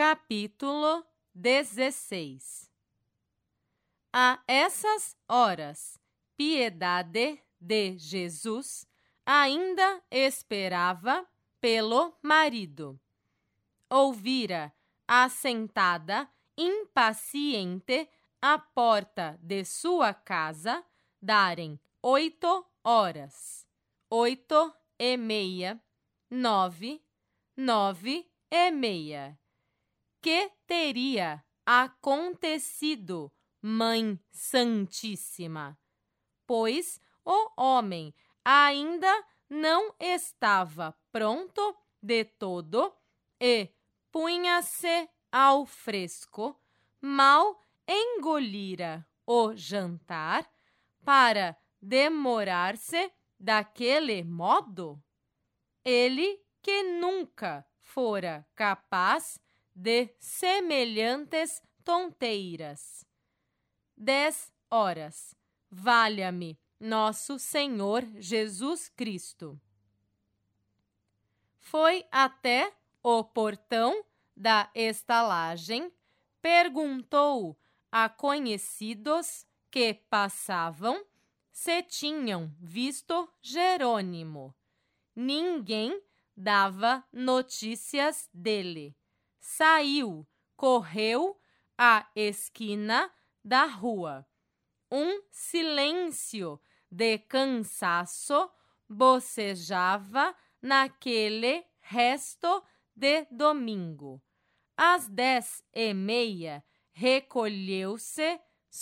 Capítulo 16. A essas horas, Piedade de Jesus ainda esperava pelo marido. Ouvira, assentada, impaciente, à porta de sua casa, darem 8 horas, 8:30, 9, 9:30. Que teria acontecido, Mãe Santíssima? Pois o homem ainda não estava pronto de todo e punha-se ao fresco, mal engolira o jantar, para demorar-se daquele modo? Ele que nunca fora capaz de semelhantes tonteiras. 10 horas. Valha-me nosso Senhor Jesus Cristo. Foi até o portão da estalagem, perguntou a conhecidos que passavam se tinham visto Jerônimo. Ninguém dava notícias dele. Saiu, correu à esquina da rua. Um silêncio de cansaço bocejava naquele resto de domingo. Às 10:30, recolheu-se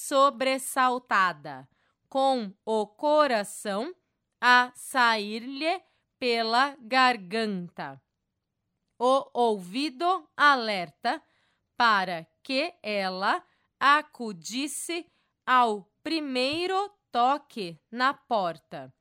sobressaltada, com o coração a sair-lhe pela garganta, o ouvido alerta para que ela acudisse ao primeiro toque na porta.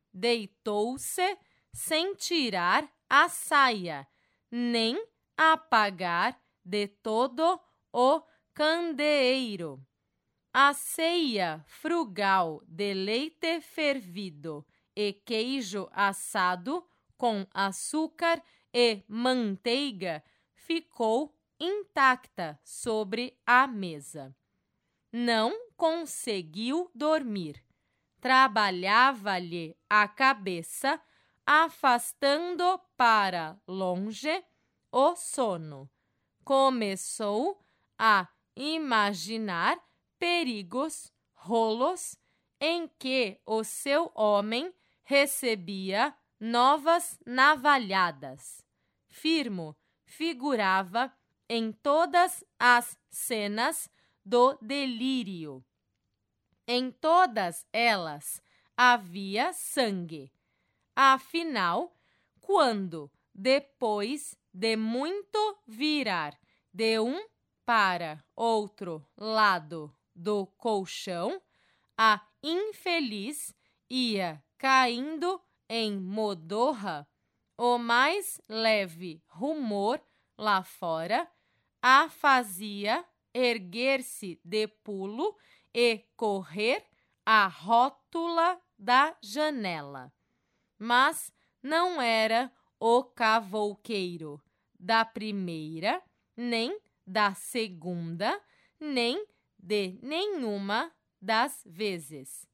Deitou-se sem tirar a saia, nem apagar de todo o candeeiro. A ceia frugal de leite fervido e queijo assado com açúcar e manteiga ficou intacta sobre a mesa. Não conseguiu dormir. Trabalhava-lhe a cabeça, afastando para longe o sono. Começou a imaginar perigos, rolos, em que o seu homem recebia novas navalhadas. Firmo figurava em todas as cenas do delírio. Em todas elas havia sangue. Afinal, quando, depois de muito virar de um para outro lado do colchão, a infeliz ia caindo em modorra, o mais leve rumor lá fora a fazia erguer-se de pulo e correr à rótula da janela. Mas não era o cavouqueiro da primeira, nem da segunda, nem de nenhuma das vezes.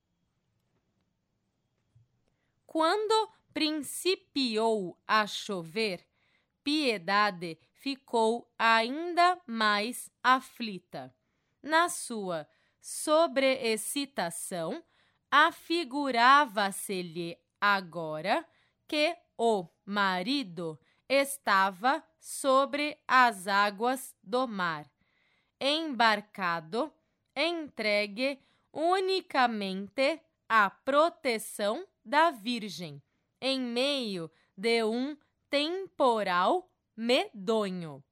Quando principiou a chover, Piedade ficou ainda mais aflita. Na sua sobreexcitação, afigurava-se-lhe agora que o marido estava sobre as águas do mar, embarcado, entregue unicamente à proteção da Virgem, em meio de um temporal medonho.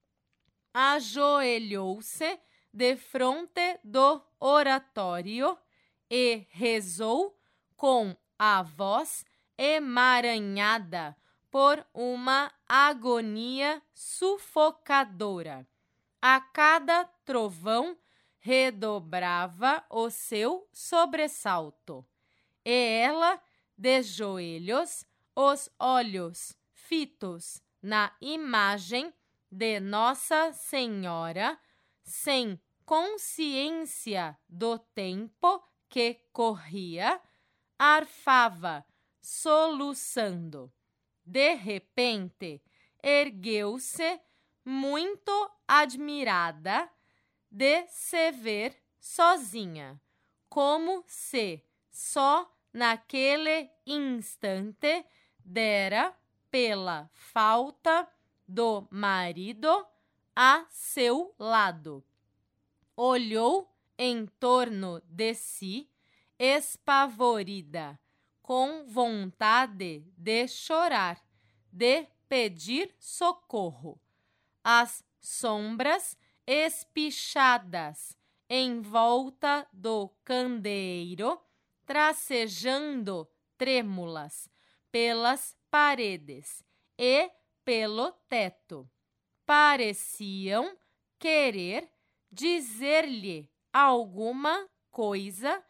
Ajoelhou-se defronte do oratório e rezou com a voz emaranhada por uma agonia sufocadora. A cada trovão redobrava o seu sobressalto. E ela, de joelhos, os olhos fitos na imagem, de Nossa Senhora, sem consciência do tempo que corria, arfava, soluçando. De repente, ergueu-se, muito admirada, de se ver sozinha, como se só naquele instante dera pela falta do marido a seu lado. Olhou em torno de si, espavorida, com vontade de chorar, de pedir socorro. As sombras espichadas em volta do candeeiro, tracejando trêmulas pelas paredes e pelo teto, pareciam querer dizer-lhe alguma coisa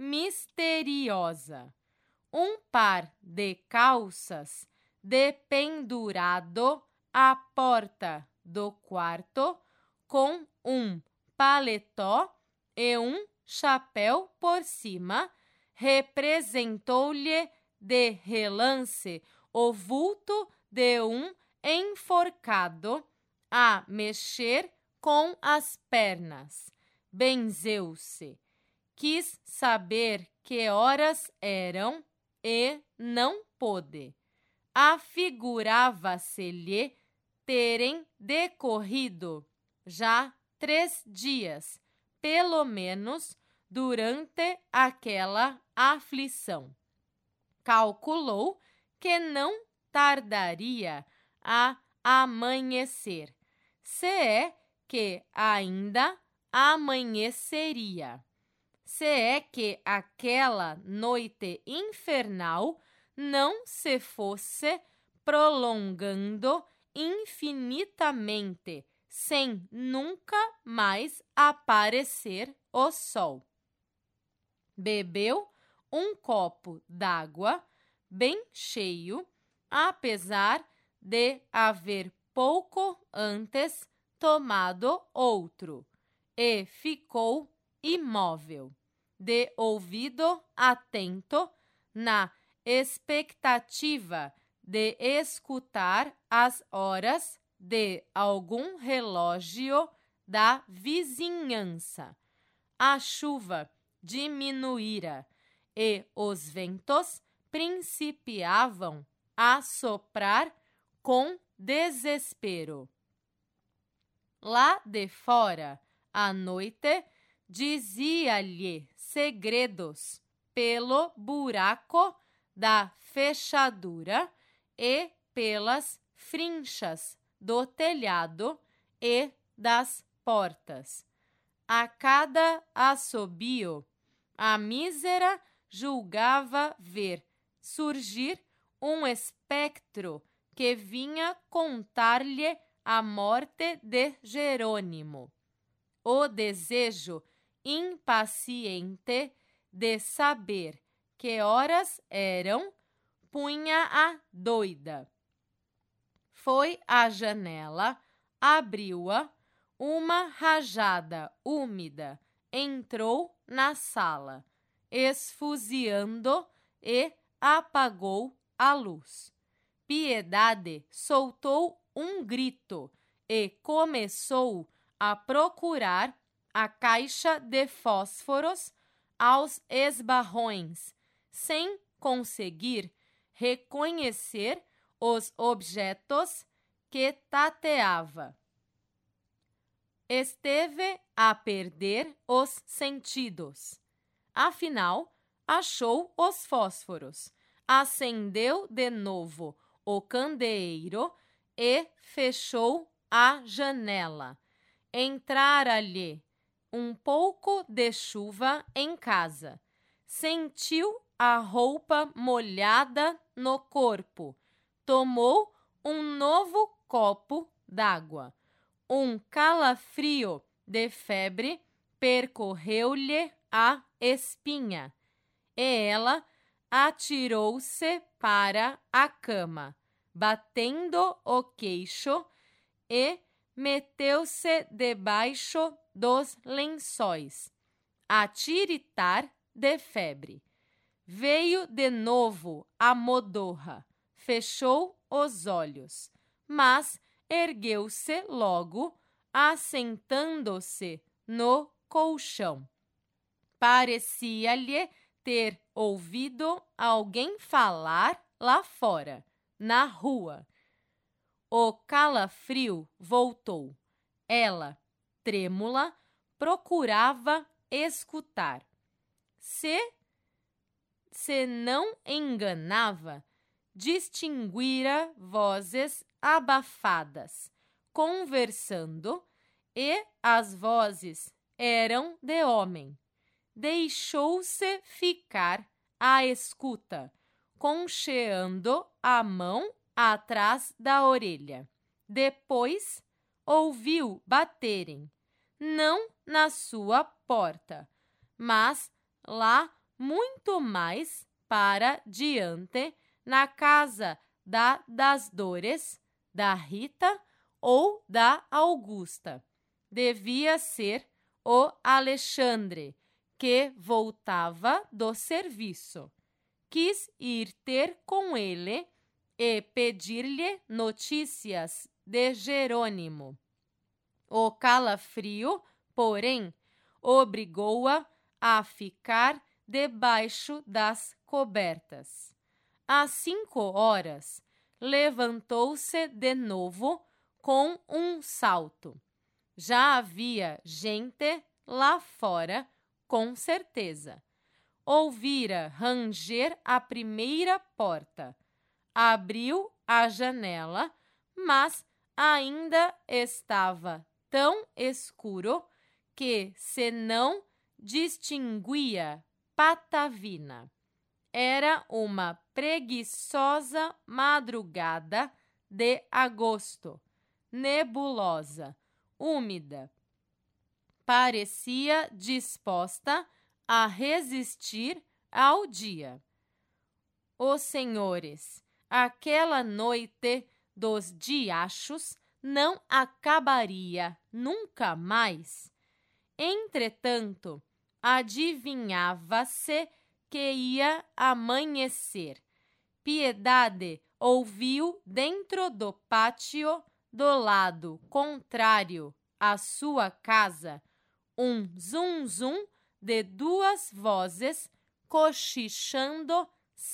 misteriosa. Um par de calças dependurado à porta do quarto, com um paletó e um chapéu por cima, representou-lhe de relance o vulto de um enforcado a mexer com as pernas. Benzeu-se. Quis saber que horas eram e não pôde. Afigurava-se-lhe terem decorrido já 3 dias, pelo menos, durante aquela aflição. Calculou que não tardaria a amanhecer, se é que ainda amanheceria, se é que aquela noite infernal não se fosse prolongando infinitamente, sem nunca mais aparecer o sol. Bebeu um copo d'água bem cheio, apesar de haver pouco antes tomado outro, e ficou imóvel, de ouvido atento, na expectativa de escutar as horas de algum relógio da vizinhança. A chuva diminuíra e os ventos principiavam a soprar com desespero. Lá de fora, à noite, dizia-lhe segredos pelo buraco da fechadura e pelas frinchas do telhado e das portas. A cada assobio, a mísera julgava ver surgir um espectro que vinha contar-lhe a morte de Jerônimo. O desejo impaciente de saber que horas eram punha-a doida. Foi à janela, abriu-a, uma rajada úmida entrou na sala, esfuziando, e apagou a luz. Piedade soltou um grito e começou a procurar a caixa de fósforos aos esbarrões, sem conseguir reconhecer os objetos que tateava. Esteve a perder os sentidos. Afinal, achou os fósforos, acendeu de novo o candeeiro e fechou a janela. Entrara-lhe um pouco de chuva em casa. Sentiu a roupa molhada no corpo. Tomou um novo copo d'água. Um calafrio de febre percorreu-lhe a espinha, e ela atirou-se para a cama, batendo o queixo e meteu-se debaixo dos lençóis, a tiritar de febre. Veio de novo a modorra, fechou os olhos, mas ergueu-se logo, assentando-se no colchão. Parecia-lhe ter ouvido alguém falar lá fora, na rua. O calafrio voltou. Ela, trêmula, procurava escutar. Se não enganava, distinguira vozes abafadas, conversando, e as vozes eram de homem. Deixou-se ficar à escuta, concheando a mão atrás da orelha. Depois, ouviu baterem, não na sua porta, mas lá muito mais para diante, na casa das Dores, da Rita ou da Augusta. Devia ser o Alexandre, que voltava do serviço. Quis ir ter com ele e pedir-lhe notícias de Jerônimo. O calafrio, porém, obrigou-a a ficar debaixo das cobertas. Às 5 horas, levantou-se de novo com um salto. Já havia gente lá fora, com certeza. Ouvira ranger a primeira porta. Abriu a janela, mas ainda estava tão escuro que se não distinguia patavina. Era uma preguiçosa madrugada de agosto, nebulosa, úmida. Parecia disposta a resistir ao dia. Os senhores, aquela noite dos diachos não acabaria nunca mais. Entretanto, adivinhava-se que ia amanhecer. Piedade ouviu dentro do pátio do lado contrário à sua casa um zum-zum de 2 vozes cochichando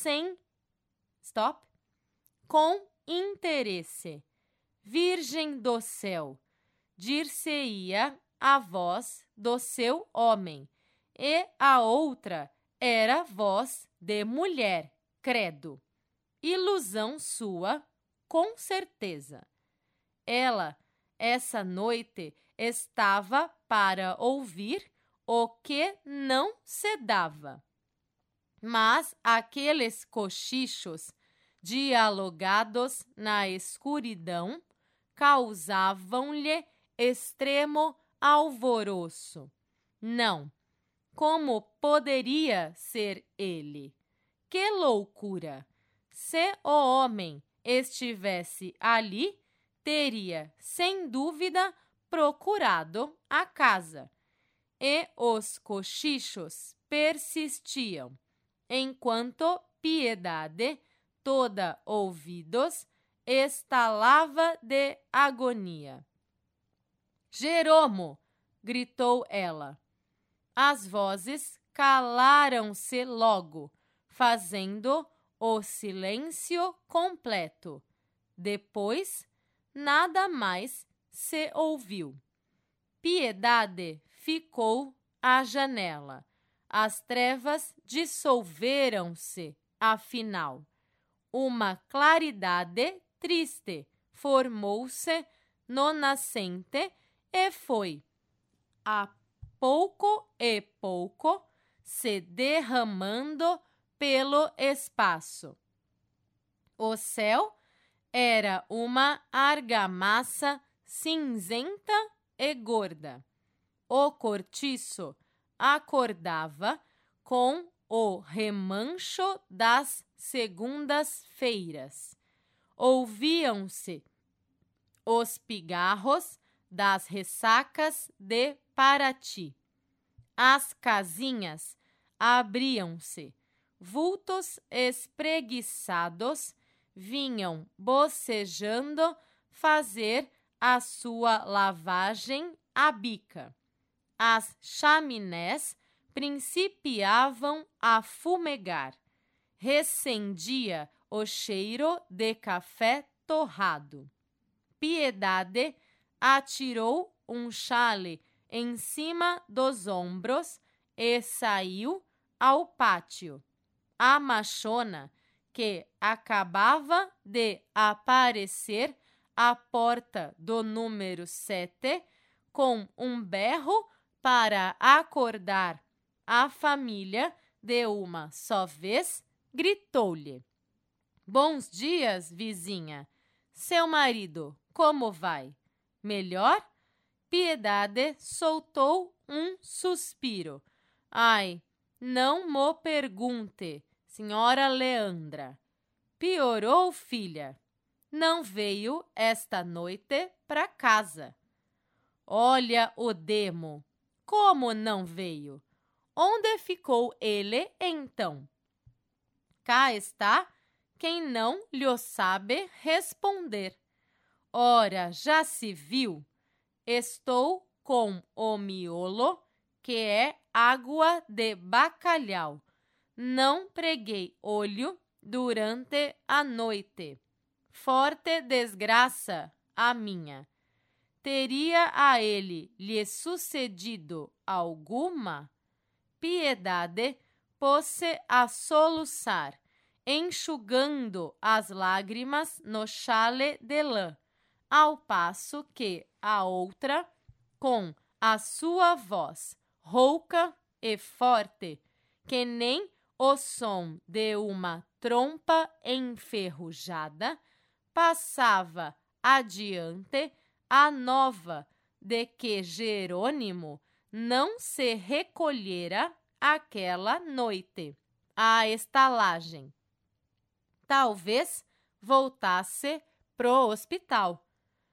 com interesse. Virgem do céu, dir-se-ia a voz do seu homem, e a outra era voz de mulher, credo. Ilusão sua, com certeza. Ela, essa noite, estava para ouvir o que não se dava. Mas aqueles cochichos, dialogados na escuridão, causavam-lhe extremo alvoroço. Não, como poderia ser ele? Que loucura! Se o homem estivesse ali, teria, sem dúvida, procurado a casa. E os cochichos persistiam, enquanto Piedade, toda ouvidos, estalava de agonia. Jeromo! Gritou ela. As vozes calaram-se logo, fazendo o silêncio completo. Depois, nada mais se ouviu. Piedade ficou à janela. As trevas dissolveram-se, afinal. Uma claridade triste formou-se no nascente e foi, a pouco e pouco, se derramando pelo espaço. O céu era uma argamassa cinzenta e gorda. O cortiço acordava com o remancho das segundas-feiras. Ouviam-se os pigarros das ressacas de Paraty. As casinhas abriam-se, vultos espreguiçados vinham bocejando fazer a sua lavagem à bica. As chaminés principiavam a fumegar. Recendia o cheiro de café torrado. Piedade atirou um chale em cima dos ombros e saiu ao pátio. A machona, que acabava de aparecer à porta do número 7, com um berro para acordar a família de uma só vez, gritou-lhe: "Bons dias, vizinha. Seu marido, como vai? Melhor?" Piedade soltou um suspiro. "Ai, não mo pergunte, senhora Leandra. Piorou, filha? Não veio esta noite para casa." "Olha o demo! Como não veio? Onde ficou ele, então?" "Cá está quem não lhe sabe responder." "Ora, já se viu? Estou com o miolo, que é água de bacalhau. Não preguei olho durante a noite. Forte desgraça a minha. Teria a ele lhe sucedido alguma?" Piedade pôs-se a soluçar, enxugando as lágrimas no chale de lã, ao passo que a outra, com a sua voz rouca e forte, que nem o som de uma trompa enferrujada, passava adiante a nova de que Jerônimo não se recolhera aquela noite à estalagem. Talvez voltasse pro hospital.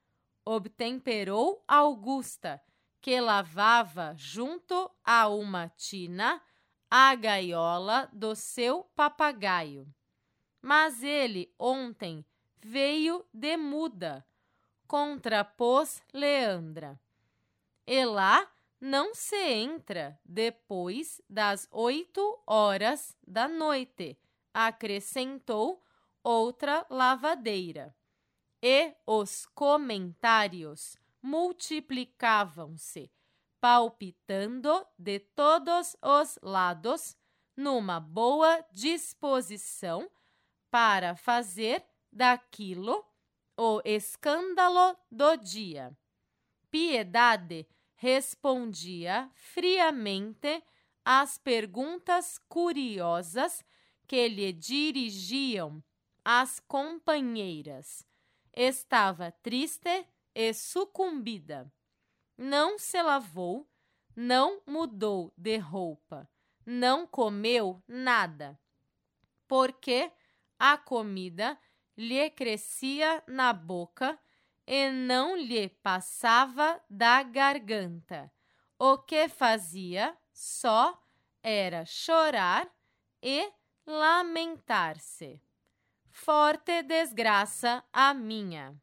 Obtemperou Augusta, que lavava junto a uma tina a gaiola do seu papagaio. Mas ele ontem veio de muda, contrapôs Leandra. E lá não se entra depois das 8 horas da noite, acrescentou outra lavadeira. E os comentários multiplicavam-se, palpitando de todos os lados, numa boa disposição para fazer daquilo o escândalo do dia. Piedade respondia friamente às perguntas curiosas que lhe dirigiam as companheiras. Estava triste e sucumbida. Não se lavou, não mudou de roupa, não comeu nada, porque a comida lhe crescia na boca e não lhe passava da garganta. O que fazia só era chorar e lamentar-se. Forte desgraça a minha.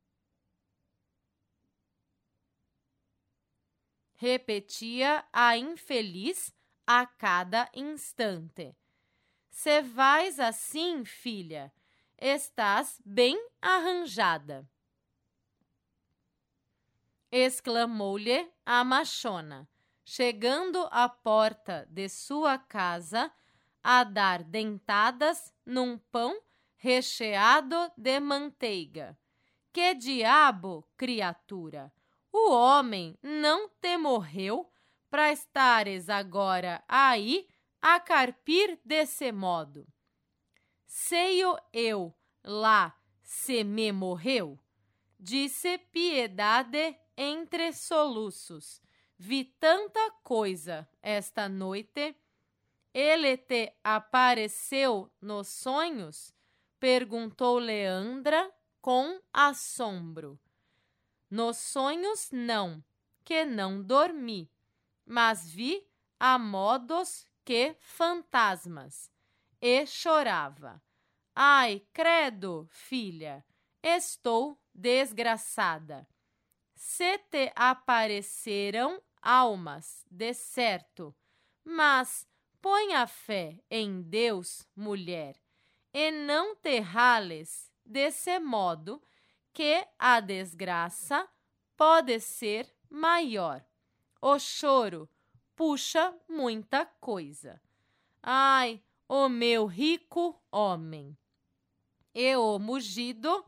Repetia a infeliz a cada instante. Se vais assim, filha, estás bem arranjada. Exclamou-lhe a machona, chegando à porta de sua casa a dar dentadas num pão recheado de manteiga. Que diabo, criatura! O homem não te morreu para estares agora aí a carpir desse modo. Sei-o eu lá se me morreu, disse Piedade entre soluços. Vi tanta coisa esta noite. Ele te apareceu nos sonhos? Perguntou Leandra com assombro. nos sonhos não, que não dormi, mas vi a modos que fantasmas, e chorava. Ai, credo, filha, estou desgraçada. Se te apareceram almas, de certo, mas põe a fé em Deus, mulher, e não te rales desse modo, que a desgraça pode ser maior. O choro puxa muita coisa. Ai, o meu rico homem. E o mugido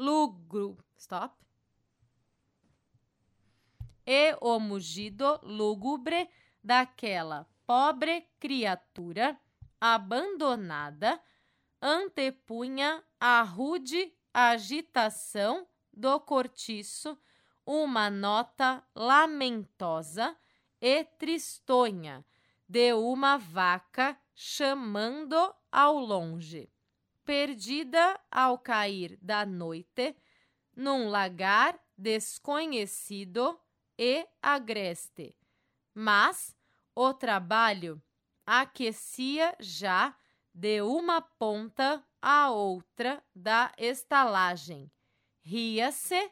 lúgubre daquela pobre criatura abandonada antepunha à rude agitação do cortiço uma nota lamentosa e tristonha de uma vaca chamando ao longe, perdida ao cair da noite, num lagar desconhecido e agreste. Mas o trabalho aquecia já de uma ponta à outra da estalagem. Ria-se,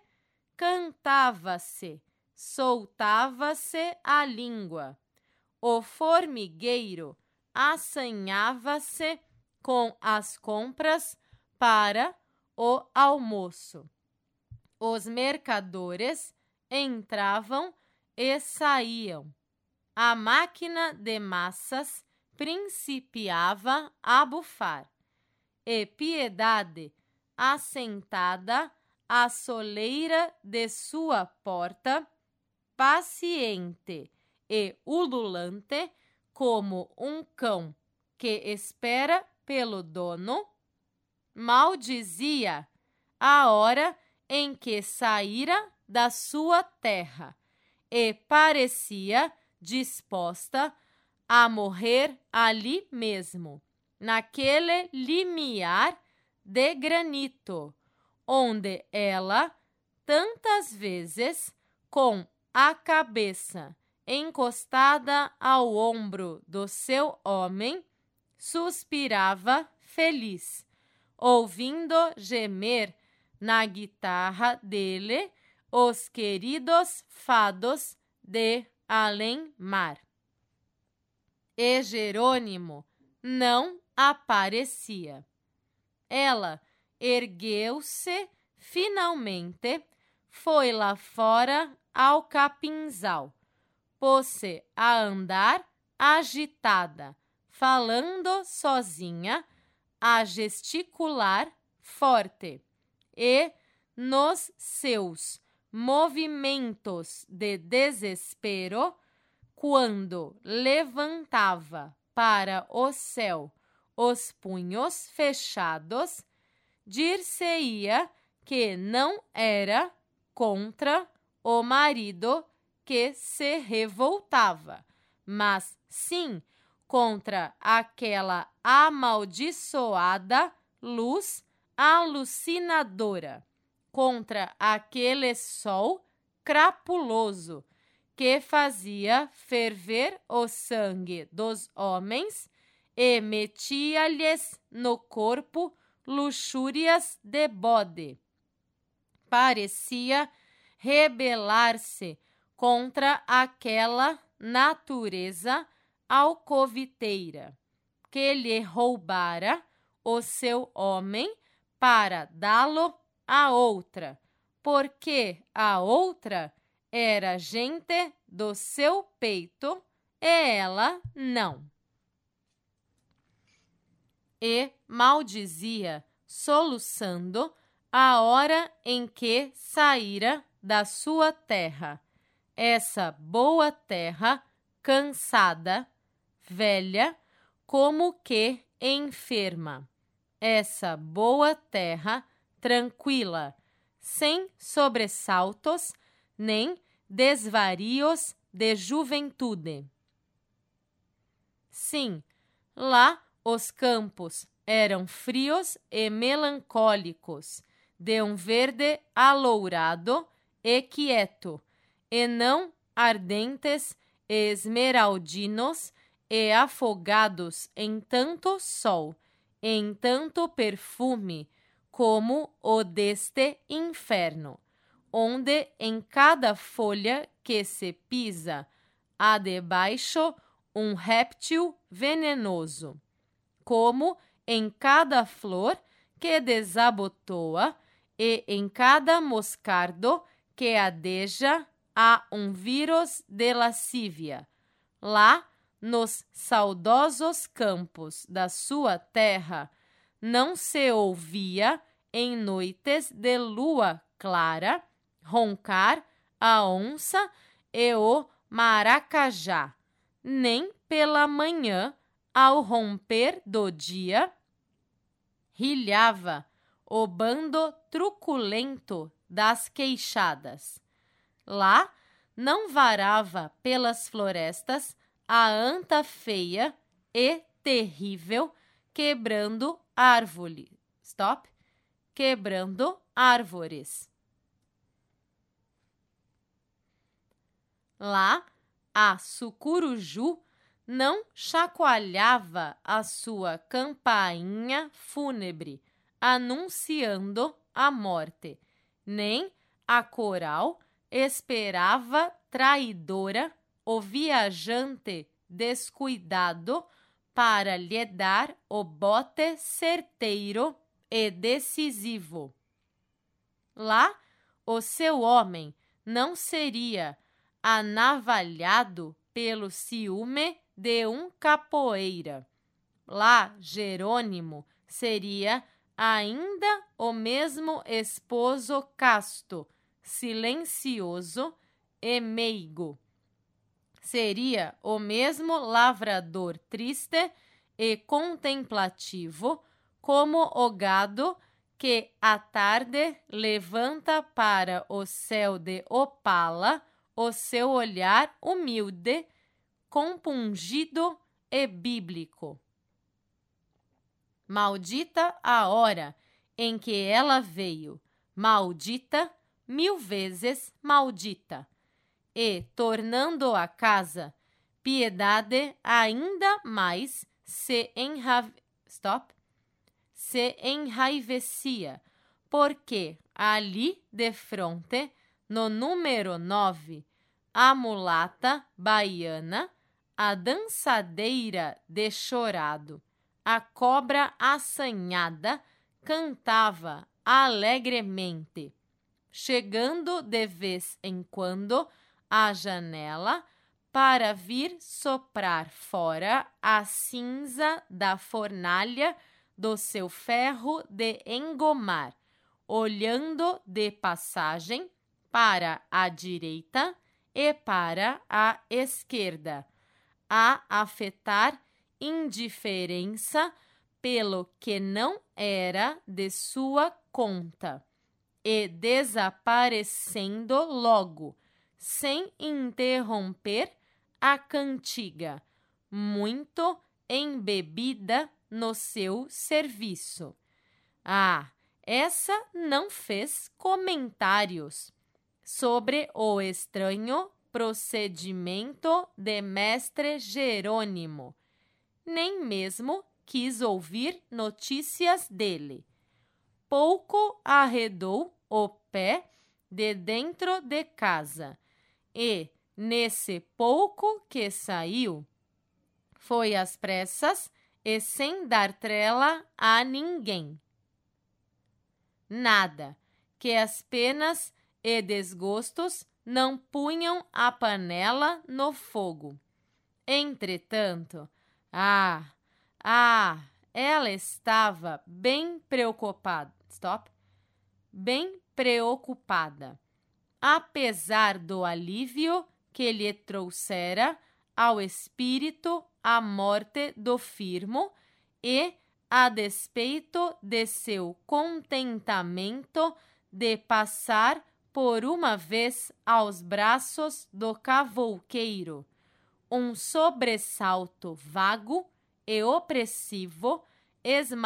cantava-se, soltava-se a língua. O formigueiro assanhava-se com as compras para o almoço. Os mercadores entravam e saíam. A máquina de massas principiava a bufar, e Piedade, assentada à soleira de sua porta, paciente e ululante como um cão que espera pelo dono, maldizia a hora em que saíra da sua terra e parecia disposta a morrer ali mesmo, naquele limiar de granito, onde ela tantas vezes, com a cabeça encostada ao ombro do seu homem, suspirava feliz, ouvindo gemer na guitarra dele os queridos fados de além-mar. E Jerônimo não aparecia. Ela ergueu-se finalmente, foi lá fora ao capinzal, pôs-se a andar agitada, falando sozinha, a gesticular forte, e nos seus movimentos de desespero, quando levantava para o céu os punhos fechados, dir-se-ia que não era contra o marido que se revoltava, mas sim contra aquela amaldiçoada luz alucinadora, contra aquele sol crapuloso que fazia ferver o sangue dos homens e metia-lhes no corpo luxúrias de bode. Parecia rebelar-se contra aquela natureza alcoviteira que lhe roubara o seu homem para dá-lo a outra, porque a outra era gente do seu peito e ela não. E maldizia, soluçando, a hora em que saíra da sua terra, essa boa terra cansada, velha, como que enferma, essa boa terra tranquila, sem sobressaltos nem desvarios de juventude. Sim, lá os campos eram frios e melancólicos, de um verde alourado e quieto, e não ardentes e esmeraldinos e afogados em tanto sol, em tanto perfume, como o deste inferno, onde em cada folha que se pisa há debaixo um réptil venenoso, como em cada flor que desabotoa e em cada moscardo que adeja há um vírus de lascívia. Lá, nos saudosos campos da sua terra, não se ouvia, em noites de lua clara, roncar a onça e o maracajá, nem pela manhã, ao romper do dia, rilhava o bando truculento das queixadas. Lá não varava pelas florestas a anta feia e terrível, quebrando árvores. Lá a sucuruju não chacoalhava a sua campainha fúnebre, anunciando a morte, nem a coral esperava traidora o viajante descuidado para lhe dar o bote certeiro e decisivo. Lá o seu homem não seria anavalhado pelo ciúme de um capoeira. Lá Jerônimo seria ainda o mesmo esposo casto, silencioso e meigo. Seria o mesmo lavrador triste e contemplativo, como o gado que à tarde levanta para o céu de opala o seu olhar humilde, compungido e bíblico. Maldita a hora em que ela veio, maldita, 1000 vezes maldita. E, tornando a casa, Piedade ainda mais se enraivecia, porque ali defronte, no número 9, a mulata baiana, a dançadeira de chorado, a cobra assanhada, cantava alegremente, chegando de vez em quando à janela para vir soprar fora a cinza da fornalha do seu ferro de engomar, olhando de passagem para a direita e para a esquerda, a afetar indiferença pelo que não era de sua conta, e desaparecendo logo, sem interromper a cantiga, muito embebida no seu serviço. Essa não fez comentários sobre o estranho procedimento de mestre Jerônimo, nem mesmo quis ouvir notícias dele. Pouco arredou o pé de dentro de casa, e, nesse pouco que saiu, foi às pressas e sem dar trela a ninguém. Nada, que as penas e desgostos não punham a panela no fogo. Entretanto, ela estava bem preocupada. Apesar do alívio que lhe trouxera ao espírito a morte do Firmo e a despeito de seu contentamento de passar por uma vez aos braços do cavouqueiro, um sobressalto vago e opressivo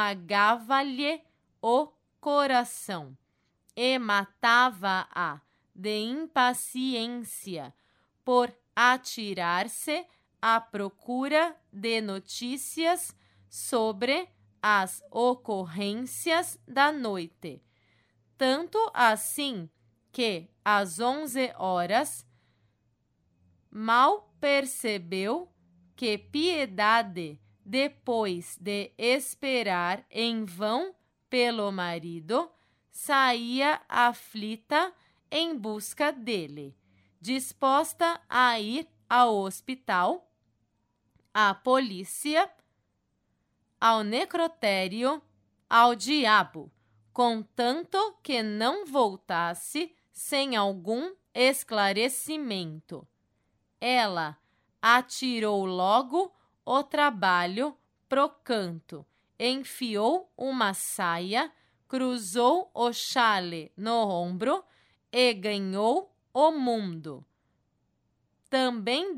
esmagava-lhe o coração e matava-a de impaciência por atirar-se à procura de notícias sobre as ocorrências da noite. Tanto assim que, às 11 horas, mal percebeu que Piedade, depois de esperar em vão pelo marido, saía aflita em busca dele, disposta a ir ao hospital, à polícia, ao necrotério, ao diabo, contanto que não voltasse sem algum esclarecimento. Ela atirou logo o trabalho pro canto, enfiou uma saia, cruzou o chale no ombro e ganhou o mundo. Também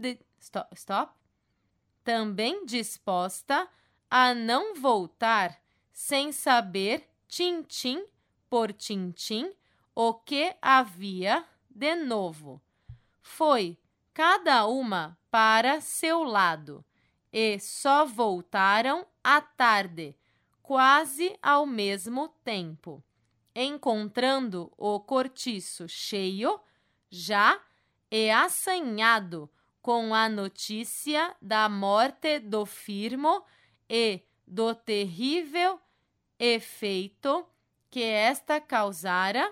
também disposta a não voltar sem saber, tintim por tintim, o que havia de novo. Foi cada uma para seu lado, e só voltaram à tarde, quase ao mesmo tempo, encontrando o cortiço cheio, já e assanhado com a notícia da morte do Firmo e do terrível efeito que esta causara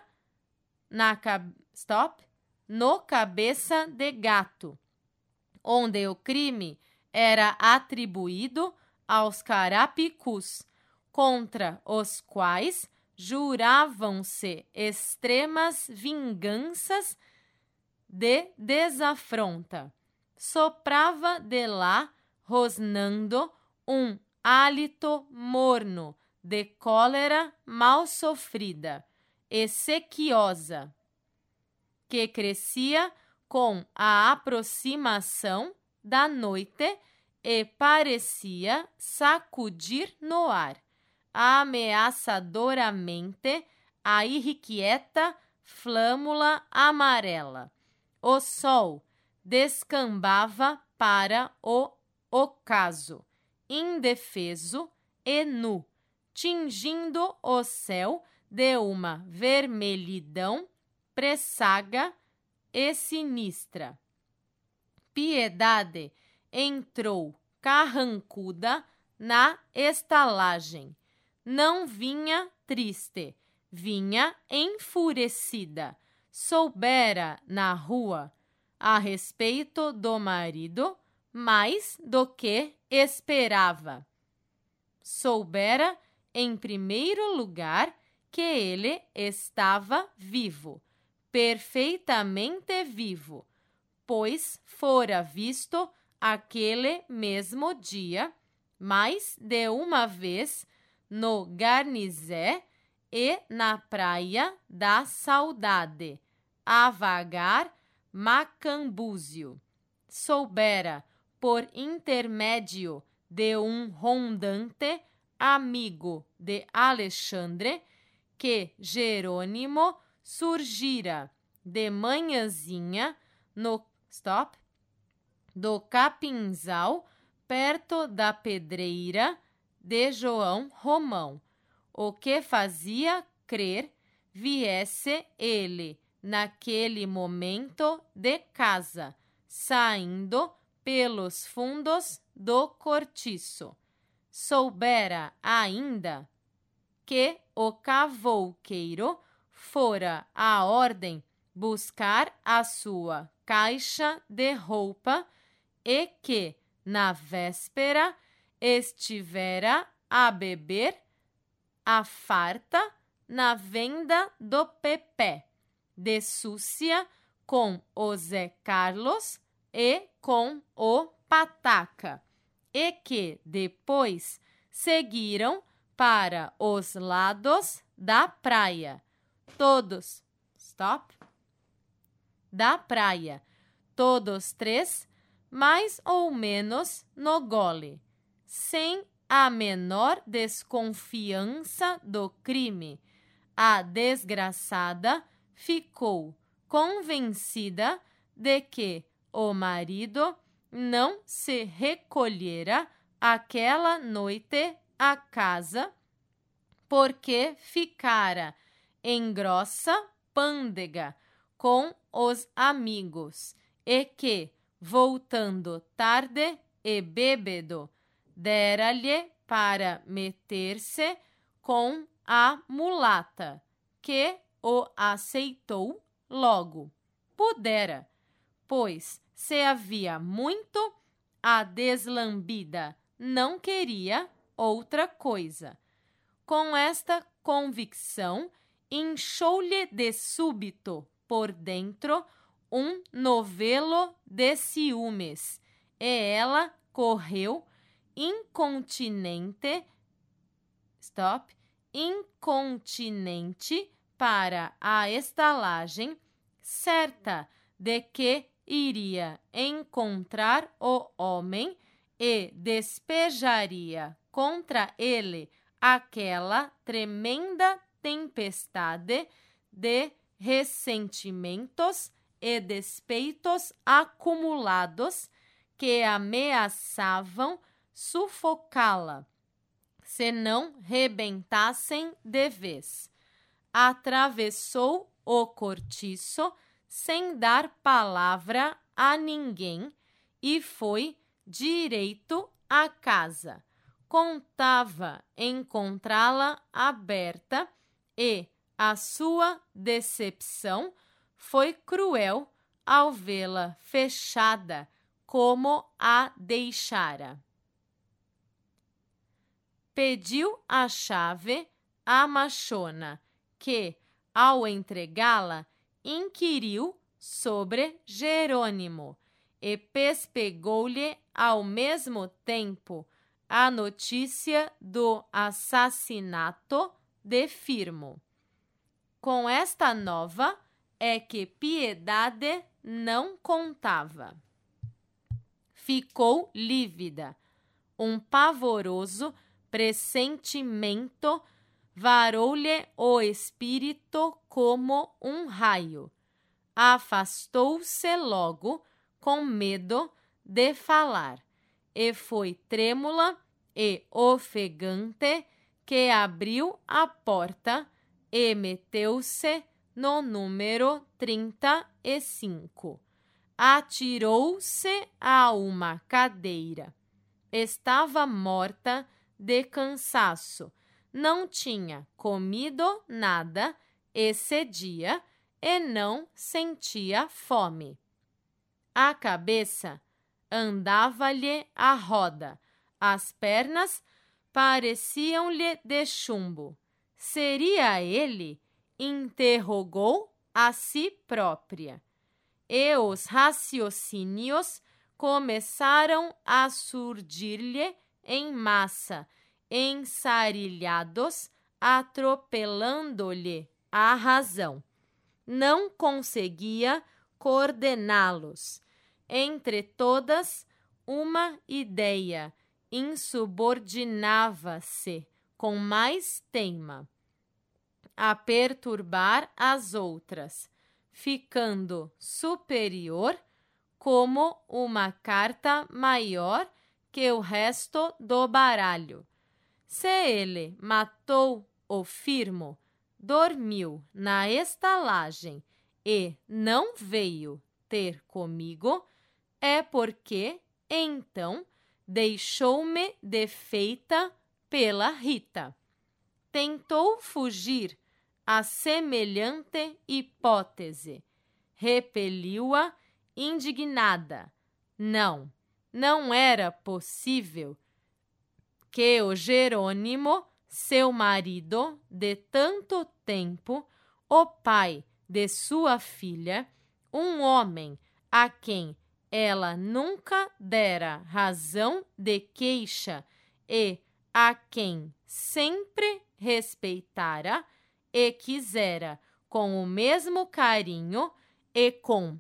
no cabeça de gato, onde o crime era atribuído aos carapicus, contra os quais juravam-se extremas vinganças de desafronta. Soprava de lá, rosnando, um hálito morno de cólera mal sofrida e sequiosa, que crescia com a aproximação da noite e parecia sacudir no ar ameaçadoramente a irrequieta flâmula amarela. O sol descambava para o ocaso, indefeso e nu, tingindo o céu de uma vermelhidão pressaga e sinistra. Piedade entrou carrancuda na estalagem. Não vinha triste, vinha enfurecida. Soubera na rua a respeito do marido mais do que esperava. Soubera, em primeiro lugar, que ele estava vivo, perfeitamente vivo, pois fora visto aquele mesmo dia, mais de uma vez, no Garnizé e na Praia da Saudade, a vagar Macambúzio. Soubera, por intermédio de um rondante amigo de Alexandre, que Jerônimo surgira de manhãzinha do Capinzal, perto da pedreira de João Romão, o que fazia crer viesse ele naquele momento de casa, saindo pelos fundos do cortiço. Soubera ainda que o cavouqueiro fora à ordem buscar a sua caixa de roupa e que, na véspera, estivera a beber a farta na venda do Pepé, de súcia com o Zé Carlos e com o Pataca, e que depois seguiram para os lados da praia, todos três, mais ou menos no gole, sem a menor desconfiança do crime. A desgraçada ficou convencida de que o marido não se recolhera aquela noite à casa, porque ficara em grossa pândega com os amigos, e que, voltando tarde e bêbedo, dera-lhe para meter-se com a mulata, que o aceitou logo. Pudera, pois se havia muito, a deslambida não queria outra coisa. Com esta convicção, inchou-lhe de súbito por dentro um novelo de ciúmes, e ela correu incontinente para a estalagem, certa de que iria encontrar o homem e despejaria contra ele aquela tremenda tempestade de ressentimentos e despeitos acumulados que ameaçavam sufocá-la, se não rebentassem de vez. Atravessou o cortiço sem dar palavra a ninguém e foi direito à casa. Contava encontrá-la aberta e a sua decepção foi cruel ao vê-la fechada como a deixara. Pediu a chave à machona, que, ao entregá-la, inquiriu sobre Jerônimo e pespegou-lhe ao mesmo tempo a notícia do assassinato de Firmo. Com esta nova é que Piedade não contava. Ficou lívida. Um pavoroso pressentimento varou-lhe o espírito como um raio. Afastou-se logo, com medo de falar, e foi trêmula e ofegante que abriu a porta e meteu-se no número 35. Atirou-se a uma cadeira. Estava morta de cansaço, não tinha comido nada esse dia e não sentia fome. A cabeça andava-lhe à roda, as pernas pareciam-lhe de chumbo. Seria ele? Interrogou a si própria. E os raciocínios começaram a surgir-lhe em massa, ensarilhados, atropelando-lhe a razão. Não conseguia coordená-los. Entre todas, uma ideia insubordinava-se com mais teima a perturbar as outras, ficando superior como uma carta maior que o resto do baralho. Se ele matou o Firmo, dormiu na estalagem e não veio ter comigo, é porque, então, deixou-me defeita pela Rita. Tentou fugir a semelhante hipótese. Repeliu-a indignada. Não era possível que o Jerônimo, seu marido de tanto tempo, o pai de sua filha, um homem a quem ela nunca dera razão de queixa e a quem sempre respeitara e quisera com o mesmo carinho e com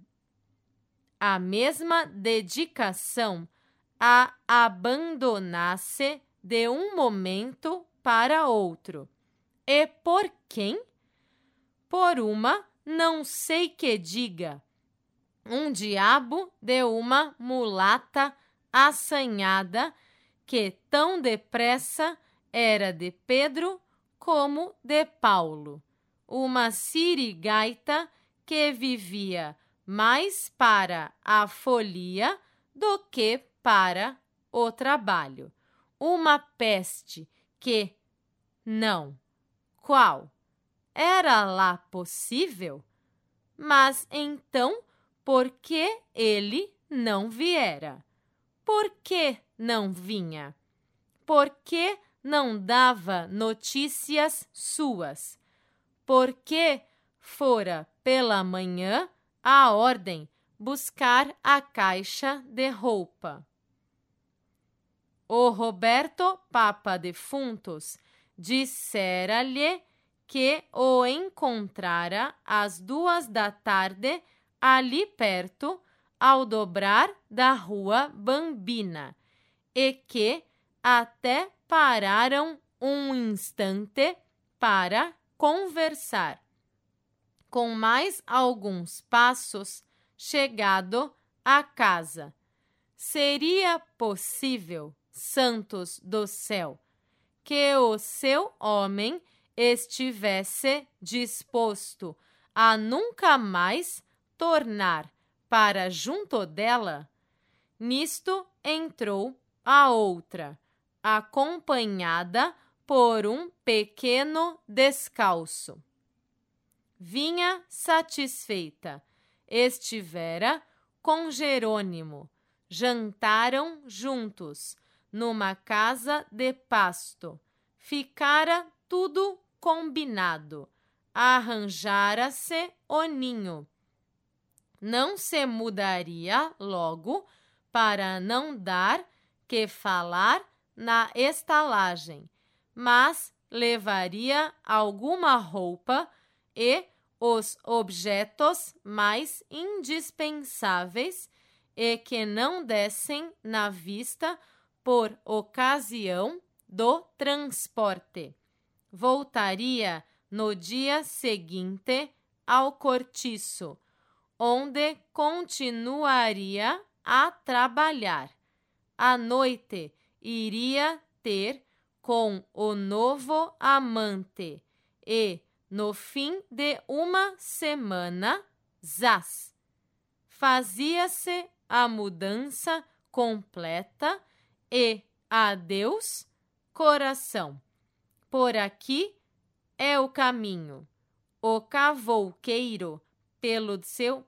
a mesma dedicação, a abandonasse de um momento para outro. E por quem? Por uma não sei que diga. Um diabo de uma mulata assanhada que tão depressa era de Pedro como de Paulo. Uma sirigaita que vivia mais para a folia do que para o trabalho. Uma peste que, não, qual? Era lá possível? Mas então, por que ele não viera? Por que não vinha? Por que não dava notícias suas? Por que fora pela manhã à ordem buscar a caixa de roupa? O Roberto Papa Defuntos dissera-lhe que o encontrara às 2 da tarde ali perto, ao dobrar da rua Bambina, e que até pararam um instante para conversar. Com mais alguns passos, chegado à casa. Seria possível, santos do céu, que o seu homem estivesse disposto a nunca mais tornar para junto dela? Nisto entrou a outra, acompanhada por um pequeno descalço. Vinha satisfeita, estivera com Jerônimo, jantaram juntos, numa casa de pasto, ficara tudo combinado, arranjara-se o ninho. Não se mudaria logo para não dar que falar na estalagem, mas levaria alguma roupa e os objetos mais indispensáveis e que não dessem na vista por ocasião do transporte. Voltaria no dia seguinte ao cortiço, onde continuaria a trabalhar. À noite iria ter com o novo amante e, no fim de uma semana, zás! Fazia-se a mudança completa e adeus, coração. Por aqui é o caminho. O cavouqueiro, pelo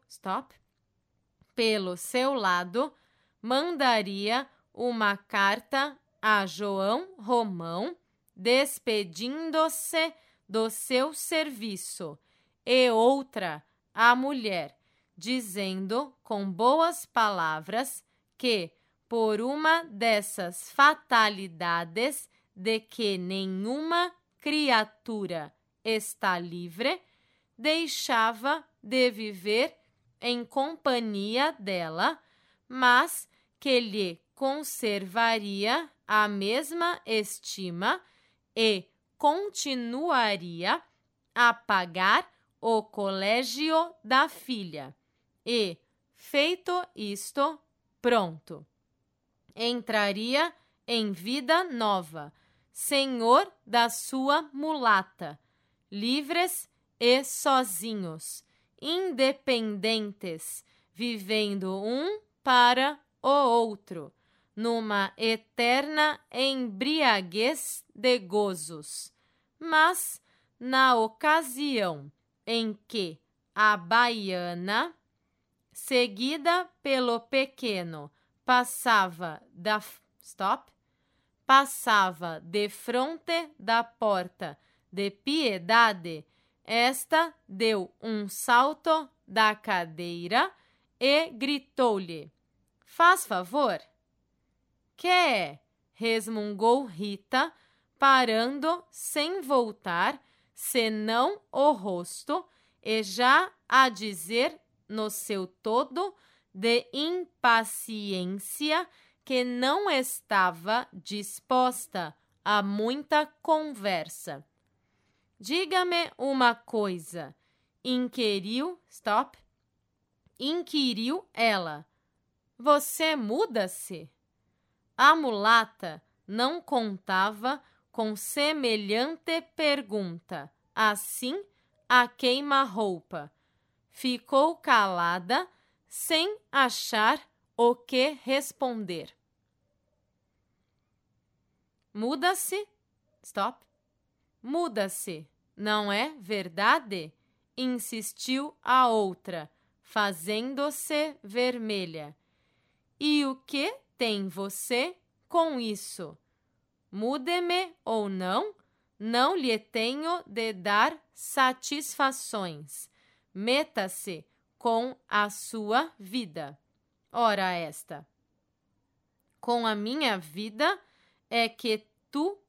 seu lado, mandaria uma carta a João Romão, despedindo-se do seu serviço, e outra à mulher, dizendo com boas palavras que, por uma dessas fatalidades de que nenhuma criatura está livre, deixava de viver em companhia dela, mas que lhe conservaria a mesma estima e continuaria a pagar o colégio da filha. E, feito isto, pronto. Entraria em vida nova, senhor da sua mulata, livres e sozinhos, independentes, vivendo um para o outro, numa eterna embriaguez de gozos. Mas, na ocasião em que a baiana, seguida pelo pequeno, passava de fronte da porta de Piedade, esta deu um salto da cadeira e gritou-lhe: "Faz favor?" "Que é?" resmungou Rita, parando sem voltar, senão o rosto, e já a dizer no seu todo de impaciência que não estava disposta a muita conversa. "Diga-me uma coisa, inquiriu ela. Você muda-se? A mulata não contava com semelhante pergunta, assim a queima-roupa. Ficou calada, sem achar o que responder. Muda-se, muda-se, não é verdade? Insistiu a outra, fazendo-se vermelha. E o que tem você com isso? Mude-me ou não, não lhe tenho de dar satisfações. Meta-se com a sua vida. Ora esta. Com a minha vida é que tu...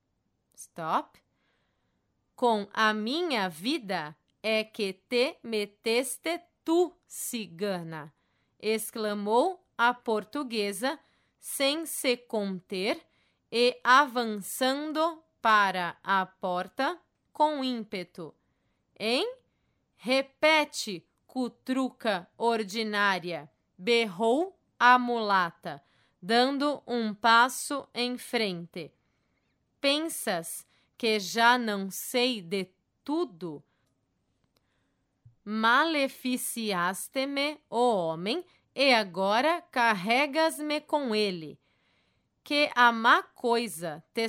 Com a minha vida é que te meteste tu, cigana, exclamou a portuguesa, sem se conter e avançando para a porta com ímpeto. Hein? Repete, cutruca ordinária, berrou a mulata, dando um passo em frente. Pensas que já não sei de tudo? Maleficiaste-me, ó homem, e agora carregas-me com ele. Que a má coisa te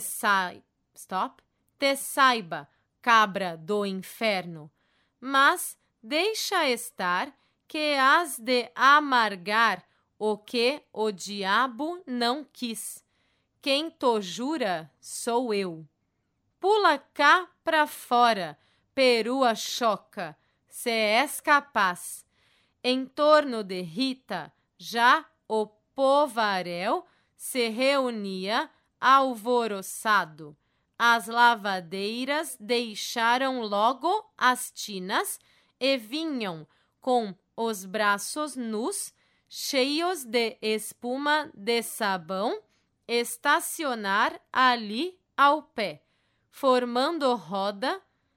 saiba, cabra do inferno, mas deixa estar que has de amargar o que o diabo não quis. Quem to jura sou eu. Pula cá pra fora, perua choca, se és capaz. Em torno de Rita, já o povaréu se reunia alvoroçado. As lavadeiras deixaram logo as tinas e vinham com os braços nus, cheios de espuma de sabão, estacionar ali ao pé, formando roda,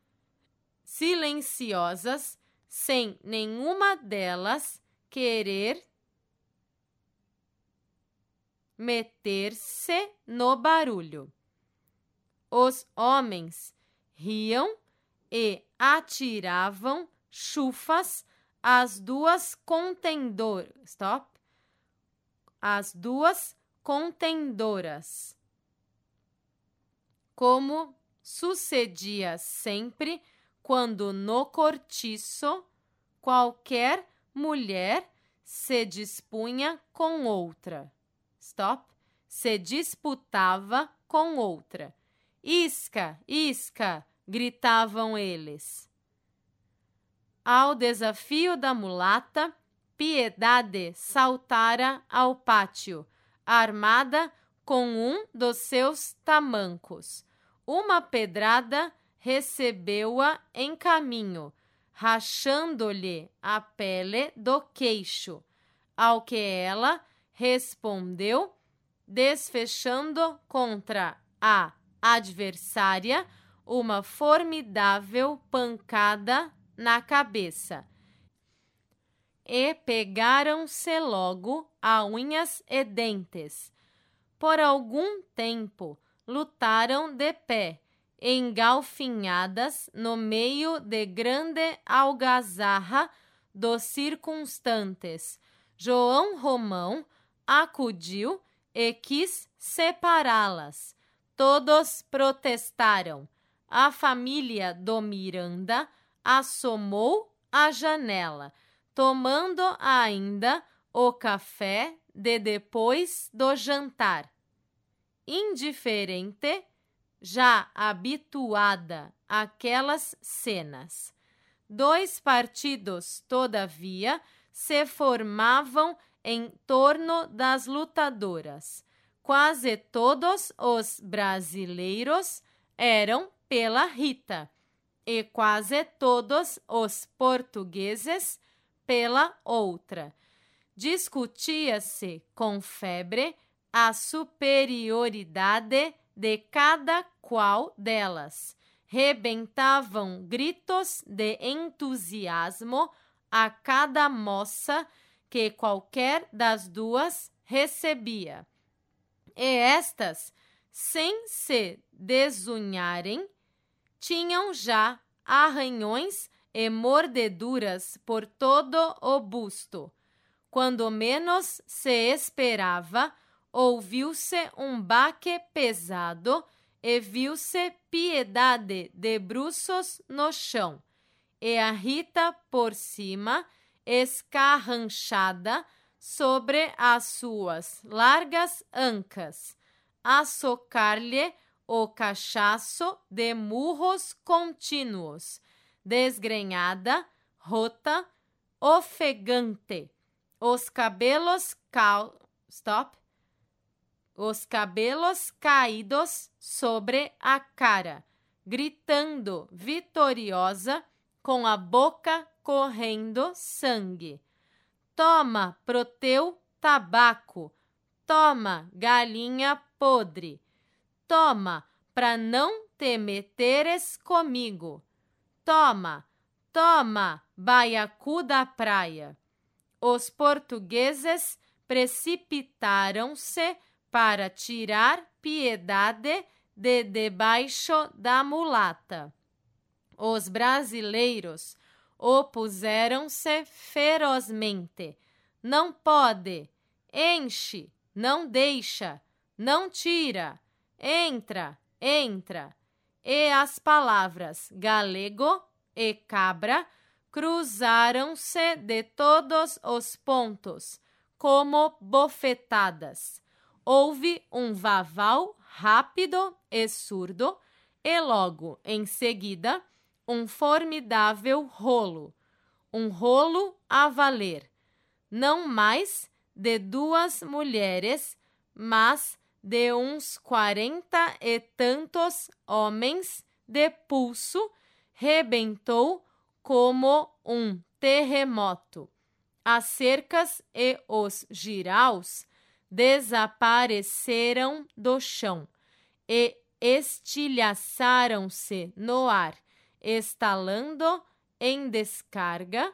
silenciosas, sem nenhuma delas querer meter-se no barulho. Os homens riam e atiravam chufas às duas contendoras. Como sucedia sempre quando no cortiço qualquer mulher se dispunha com outra. Se disputava com outra. Isca, isca, gritavam eles. Ao desafio da mulata, Piedade saltara ao pátio, armada com um dos seus tamancos. Uma pedrada recebeu-a em caminho, rachando-lhe a pele do queixo, ao que ela respondeu, desfechando contra a adversária uma formidável pancada na cabeça. E pegaram-se logo a unhas e dentes. Por algum tempo lutaram de pé, engalfinhadas no meio de grande algazarra dos circunstantes. João Romão acudiu e quis separá-las. Todos protestaram. A família do Miranda assomou à janela, tomando ainda o café de depois do jantar. Indiferente, já habituada àquelas cenas. Dois partidos, todavia, se formavam em torno das lutadoras. Quase todos os brasileiros eram pela Rita e quase todos os portugueses pela outra. Discutia-se com febre a superioridade de cada qual delas, rebentavam gritos de entusiasmo a cada moça que qualquer das duas recebia. E estas, sem se desunharem, tinham já arranhões e mordeduras por todo o busto. Quando menos se esperava, ouviu-se um baque pesado e viu-se Piedade de bruços no chão, e a Rita por cima, escarranchada sobre as suas largas ancas, a socar-lhe o cachaço de murros contínuos, desgrenhada, rota, ofegante, os cabelos caídos sobre a cara, gritando vitoriosa, com a boca correndo sangue. Toma pro teu tabaco, toma, galinha podre, toma, pra não te meteres comigo, toma, toma, baiacu da praia. Os portugueses precipitaram-se para tirar Piedade de debaixo da mulata. Os brasileiros opuseram-se ferozmente. Não pode, enche, não deixa, não tira, entra, entra. E as palavras galego e cabra cruzaram-se de todos os pontos, como bofetadas. Houve um vaval rápido e surdo, e logo em seguida um formidável rolo, um rolo a valer, não mais de 2 mulheres, mas de uns 40 e tantos homens de pulso, rebentou como um terremoto. As cercas e os jiraus desapareceram do chão e estilhaçaram-se no ar, estalando em descarga,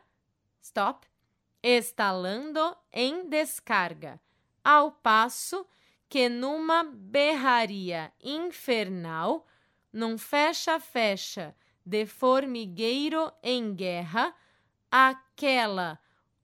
estalando em descarga, ao passo que numa berraria infernal, num fecha-fecha de formigueiro em guerra, aquela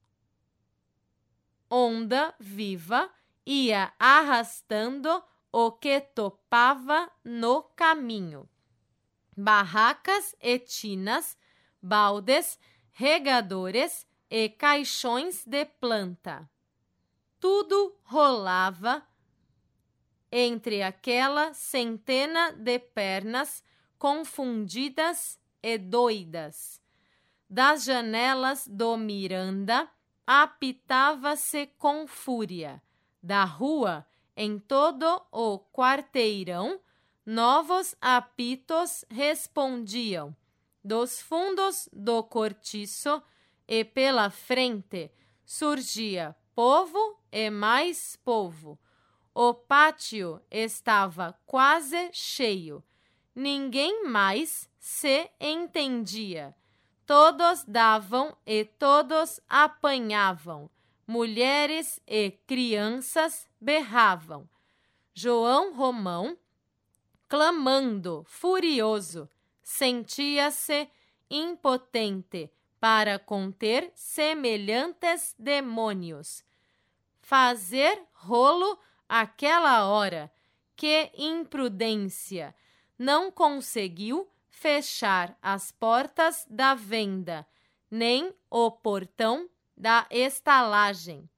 onda viva ia arrastando o que topava no caminho. Barracas e tinas, baldes, regadores e caixões de planta. Tudo rolava entre aquela centena de pernas confundidas e doidas. Das janelas do Miranda apitava-se com fúria. Da rua, em todo o quarteirão, novos apitos respondiam. Dos fundos do cortiço e pela frente surgia povo e mais povo. O pátio estava quase cheio. Ninguém mais se entendia. Todos davam e todos apanhavam. Mulheres e crianças berravam. João Romão, clamando, furioso, sentia-se impotente para conter semelhantes demônios. Fazer rolo àquela hora, que imprudência! Não conseguiu fechar as portas da venda, nem o portão da estalagem.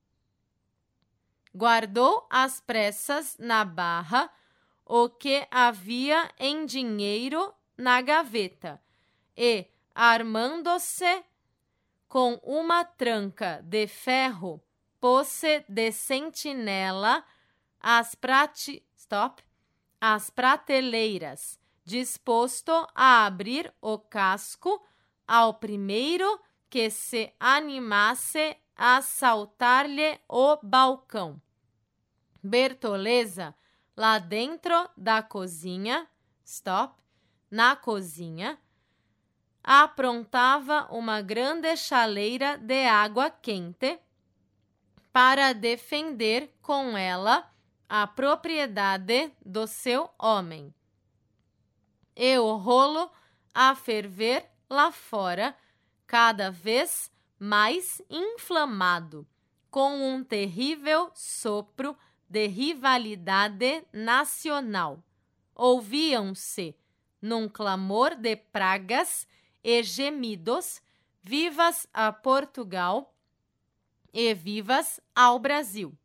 Guardou às pressas na barra o que havia em dinheiro na gaveta e, armando-se com uma tranca de ferro, pôs-se de sentinela às prateleiras, disposto a abrir o casco ao primeiro que se animasse a saltar-lhe o balcão. Bertoleza, lá dentro da cozinha, na cozinha, aprontava uma grande chaleira de água quente para defender com ela a propriedade do seu homem. E o rolo a ferver lá fora, cada vez mais inflamado, com um terrível sopro de rivalidade nacional. Ouviam-se, num clamor de pragas e gemidos, vivas a Portugal e vivas ao Brasil.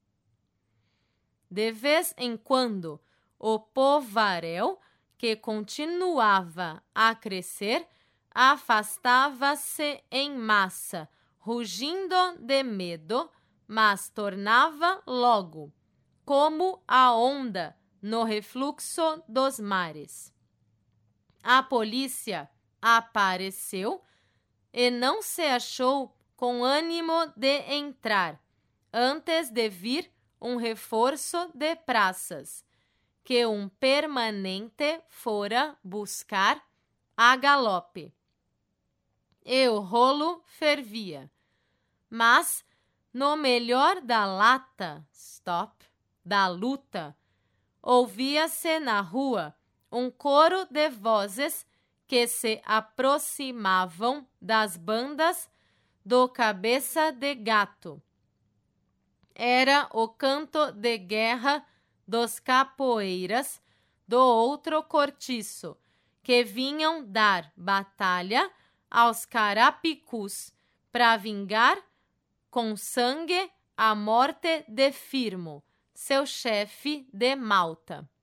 De vez em quando, o povaréu, que continuava a crescer, afastava-se em massa, rugindo de medo, mas tornava logo, como a onda no refluxo dos mares. A polícia apareceu e não se achou com ânimo de entrar, antes de vir um reforço de praças, que um permanente fora buscar a galope. E o rolo fervia. Mas, no melhor da lata, da luta, ouvia-se na rua um coro de vozes que se aproximavam das bandas do Cabeça de Gato. Era o canto de guerra dos capoeiras do outro cortiço, que vinham dar batalha aos carapicus para vingar com sangue a morte de Firmo, seu chefe de Malta.